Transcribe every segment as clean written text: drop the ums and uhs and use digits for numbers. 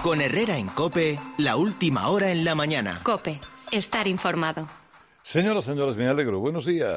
Con Herrera en COPE, la última hora en la mañana. COPE, estar informado. Señoras, señores, me alegro. Buenos días.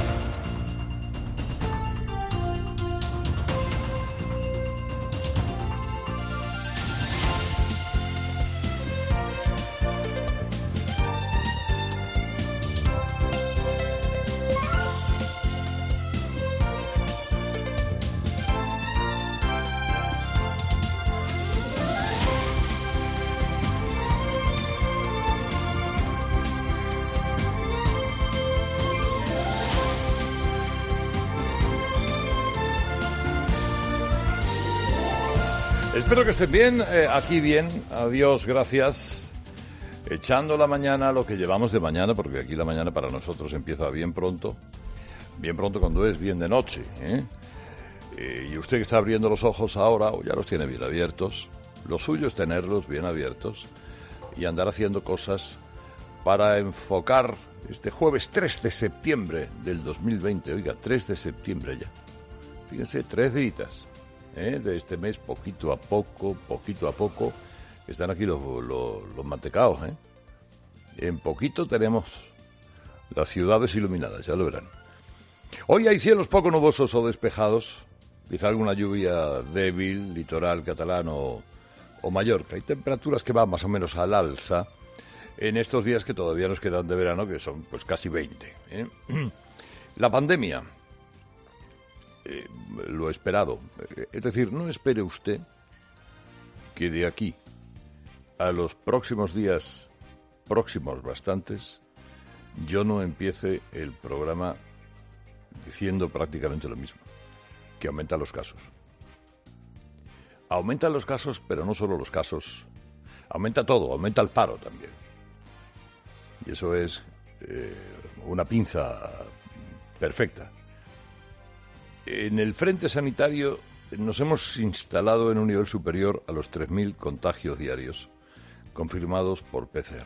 Espero que estén bien, aquí bien, adiós, gracias. Echando la mañana, lo que llevamos de mañana, porque aquí la mañana para nosotros empieza bien pronto cuando es bien de noche, ¿eh? Y usted que está abriendo los ojos ahora, o ya los tiene bien abiertos, lo suyo es tenerlos bien abiertos y andar haciendo cosas para enfocar este jueves 3 de septiembre del 2020, oiga, 3 de septiembre ya, fíjense, 3 días. De este mes, poquito a poco, están aquí los mantecaos, ¿eh? En poquito tenemos las ciudades iluminadas, ya lo verán. Hoy hay cielos poco nubosos o despejados, quizá alguna lluvia débil, litoral catalán o Mallorca. Hay temperaturas que van más o menos al alza en estos días que todavía nos quedan de verano, que son pues casi 20. La pandemia. Lo esperado. Es decir, no espere usted que de aquí a los próximos días, próximos bastantes, yo no empiece el programa diciendo prácticamente lo mismo, que aumentan los casos. Aumentan los casos, pero no solo los casos. Aumenta todo, aumenta el paro también. Y eso es una pinza perfecta. En el frente sanitario nos hemos instalado en un nivel superior a los 3.000 contagios diarios confirmados por PCR.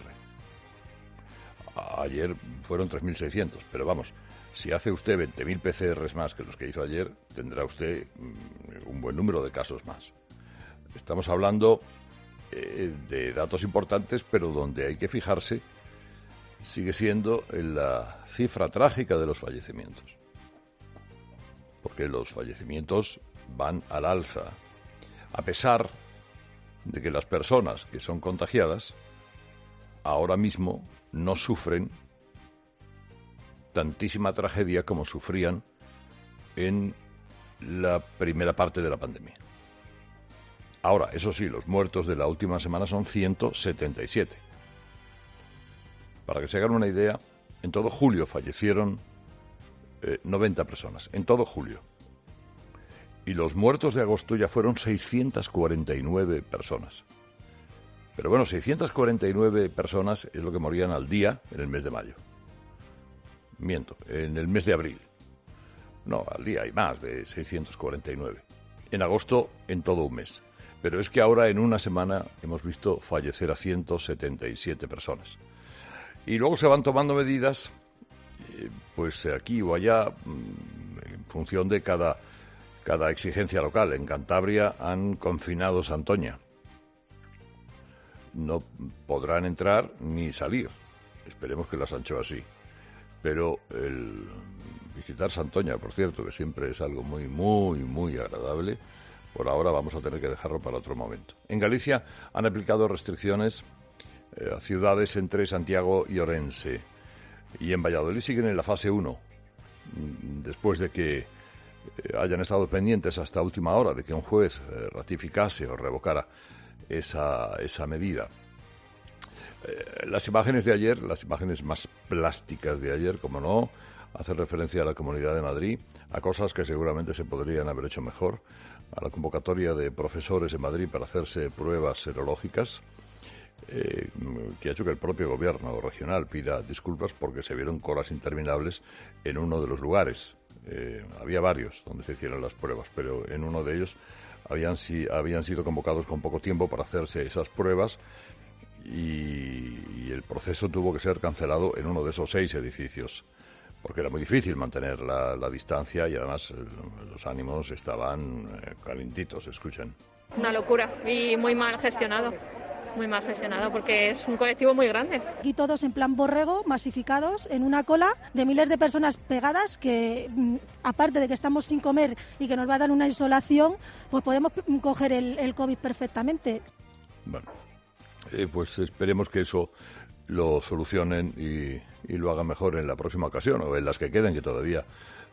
Ayer fueron 3.600, pero vamos, si hace usted 20.000 PCRs más que los que hizo ayer, tendrá usted un buen número de casos más. Estamos hablando de datos importantes, pero donde hay que fijarse sigue siendo en la cifra trágica de los fallecimientos. Porque los fallecimientos van al alza, a pesar de que las personas que son contagiadas ahora mismo no sufren tantísima tragedia como sufrían en la primera parte de la pandemia. Ahora, eso sí, los muertos de la última semana son 177. Para que se hagan una idea, en todo julio fallecieron 90 personas, en todo julio. Y los muertos de agosto ya fueron 649 personas. Pero bueno, 649 personas es lo que morían al día en el mes de mayo. Miento, en el mes de abril. No, al día hay más de 649. En agosto, en todo un mes. Pero es que ahora en una semana hemos visto fallecer a 177 personas. Y luego se van tomando medidas pues aquí o allá, en función de cada exigencia local. En Cantabria han confinado Santoña. No podrán entrar ni salir. Esperemos que las han hecho así. Pero el visitar Santoña, por cierto, que siempre es algo muy, muy, muy agradable, por ahora vamos a tener que dejarlo para otro momento. En Galicia han aplicado restricciones a ciudades entre Santiago y Orense. Y en Valladolid siguen en la fase 1, después de que hayan estado pendientes hasta última hora de que un juez ratificase o revocara esa medida. Las imágenes de ayer, las imágenes más plásticas de ayer, como no, hacen referencia a la Comunidad de Madrid, a cosas que seguramente se podrían haber hecho mejor, a la convocatoria de profesores en Madrid para hacerse pruebas serológicas, que ha hecho que el propio gobierno regional pida disculpas porque se vieron colas interminables en uno de los lugares. Había varios donde se hicieron las pruebas, pero en uno de ellos habían sido convocados con poco tiempo para hacerse esas pruebas y el proceso tuvo que ser cancelado en uno de esos 6 edificios, porque era muy difícil mantener la distancia y además los ánimos estaban calentitos, escuchen. Una locura y muy mal gestionado porque es un colectivo muy grande. Aquí todos en plan borrego, masificados en una cola de miles de personas pegadas que, aparte de que estamos sin comer y que nos va a dar una insolación, pues podemos coger el COVID perfectamente. Bueno, pues esperemos que eso lo solucionen y lo hagan mejor en la próxima ocasión o en las que queden, que todavía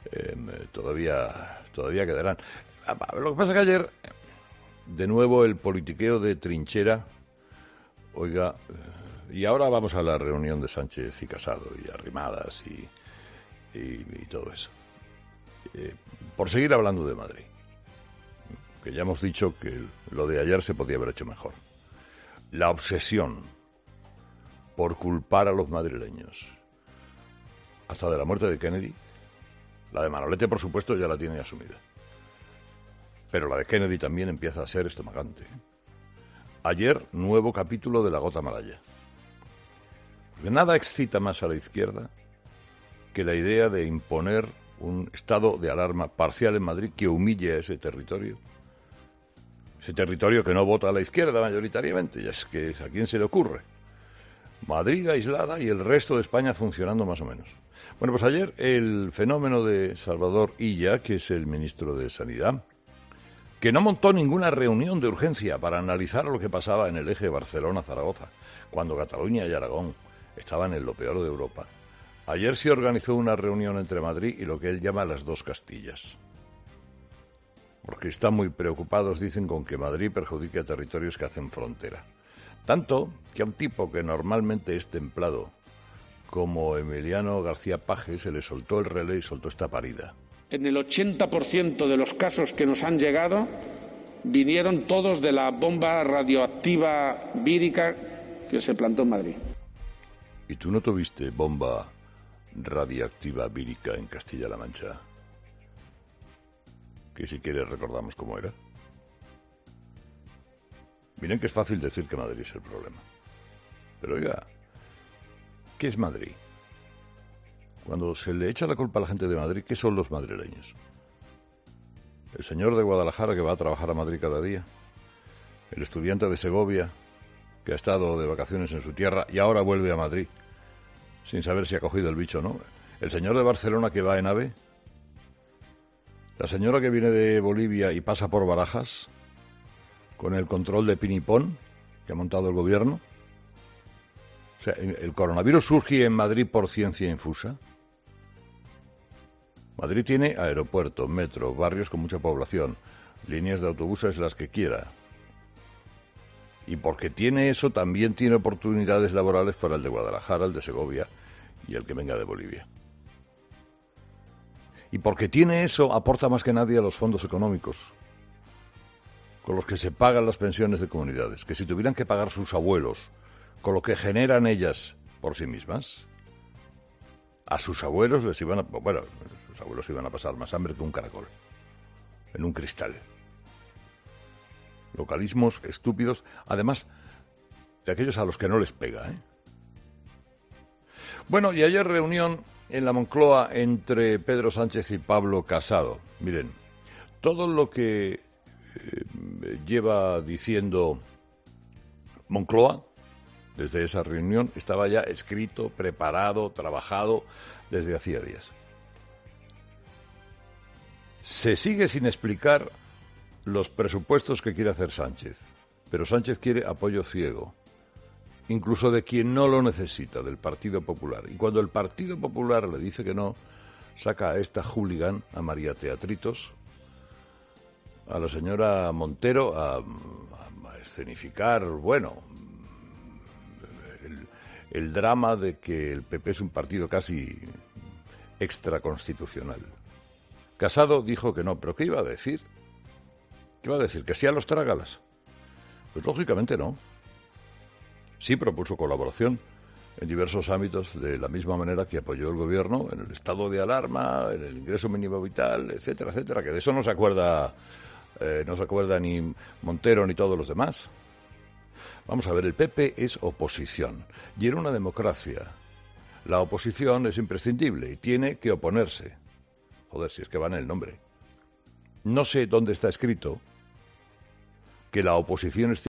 quedarán. Lo que pasa es que ayer, de nuevo, el politiqueo de trinchera. Oiga, y ahora vamos a la reunión de Sánchez y Casado y Arrimadas y todo eso. Por seguir hablando de Madrid, que ya hemos dicho que lo de ayer se podía haber hecho mejor. La obsesión por culpar a los madrileños, hasta de la muerte de Kennedy, la de Manolete, por supuesto, ya la tiene asumida. Pero la de Kennedy también empieza a ser estomagante. Ayer, nuevo capítulo de La Gota Malaya. Porque nada excita más a la izquierda que la idea de imponer un estado de alarma parcial en Madrid que humille a ese territorio. Ese territorio que no vota a la izquierda mayoritariamente, ya es que ¿a quién se le ocurre? Madrid aislada y el resto de España funcionando más o menos. Bueno, pues ayer el fenómeno de Salvador Illa, que es el ministro de Sanidad, que no montó ninguna reunión de urgencia para analizar lo que pasaba en el eje Barcelona-Zaragoza, cuando Cataluña y Aragón estaban en lo peor de Europa. Ayer se organizó una reunión entre Madrid y lo que él llama las dos Castillas. Porque están muy preocupados, dicen, con que Madrid perjudique a territorios que hacen frontera. Tanto que a un tipo que normalmente es templado, como Emiliano García Paje, se le soltó el relé y soltó esta parida. En el 80% de los casos que nos han llegado vinieron todos de la bomba radioactiva vírica que se plantó en Madrid. ¿Y tú no tuviste bomba radiactiva vírica en Castilla-La Mancha? Que si quieres recordamos cómo era. Miren que es fácil decir que Madrid es el problema. Pero oiga, ¿qué es Madrid? Cuando se le echa la culpa a la gente de Madrid, ¿qué son los madrileños? El señor de Guadalajara que va a trabajar a Madrid cada día, el estudiante de Segovia que ha estado de vacaciones en su tierra y ahora vuelve a Madrid sin saber si ha cogido el bicho o no, el señor de Barcelona que va en AVE, la señora que viene de Bolivia y pasa por Barajas con el control de Pinipón que ha montado el gobierno. O sea, ¿el coronavirus surge en Madrid por ciencia infusa? Madrid tiene aeropuerto, metro, barrios con mucha población, líneas de autobuses las que quiera. Y porque tiene eso, también tiene oportunidades laborales para el de Guadalajara, el de Segovia y el que venga de Bolivia. Y porque tiene eso, aporta más que nadie a los fondos económicos, con los que se pagan las pensiones de comunidades, que si tuvieran que pagar sus abuelos, con lo que generan ellas por sí mismas, a sus abuelos les iban a... Bueno, sus abuelos iban a pasar más hambre que un caracol, en un cristal. Localismos estúpidos, además de aquellos a los que no les pega, ¿eh? Bueno, y ayer reunión en la Moncloa entre Pedro Sánchez y Pablo Casado. Miren, todo lo que lleva diciendo Moncloa desde esa reunión estaba ya escrito, preparado, trabajado desde hacía días. Se sigue sin explicar los presupuestos que quiere hacer Sánchez, pero Sánchez quiere apoyo ciego, incluso de quien no lo necesita, del Partido Popular. Y cuando el Partido Popular le dice que no, saca a esta hooligan, a María Teatritos, a la señora Montero, a escenificar, bueno, el drama de que el PP es un partido casi extraconstitucional. Casado dijo que no, pero ¿qué iba a decir? ¿Qué iba a decir? ¿Que sí a los trágalas? Pues lógicamente no. Sí propuso colaboración en diversos ámbitos de la misma manera que apoyó el gobierno en el estado de alarma, en el ingreso mínimo vital, etcétera, etcétera, que de eso no se acuerda ni Montero ni todos los demás. Vamos a ver, el PP es oposición y en una democracia la oposición es imprescindible y tiene que oponerse. Joder, si es que va en el nombre. No sé dónde está escrito, que la oposición